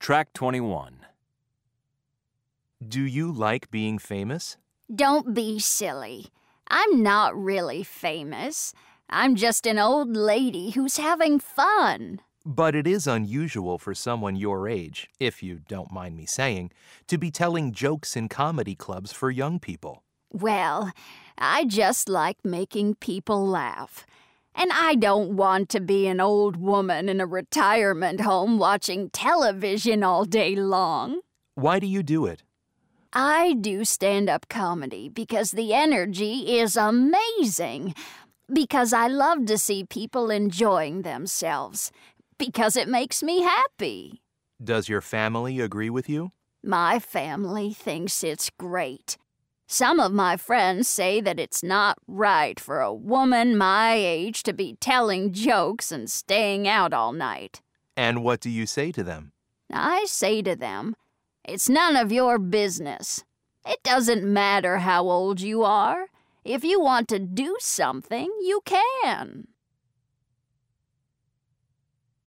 Track 21. Do you like being famous? Don't be silly. I'm not really famous. I'm just an old lady who's having fun. But it is unusual for someone your age, if you don't mind me saying, to be telling jokes in comedy clubs for young people. Well, I just like making people laugh. And I don't want to be an old woman in a retirement home watching television all day long. Why do you do it? I do stand-up comedy because the energy is amazing. Because I love to see people enjoying themselves. Because it makes me happy. Does your family agree with you? My family thinks it's great. Some of my friends say that it's not right for a woman my age to be telling jokes and staying out all night. And what do you say to them? I say to them, it's none of your business. It doesn't matter how old you are. If you want to do something, you can.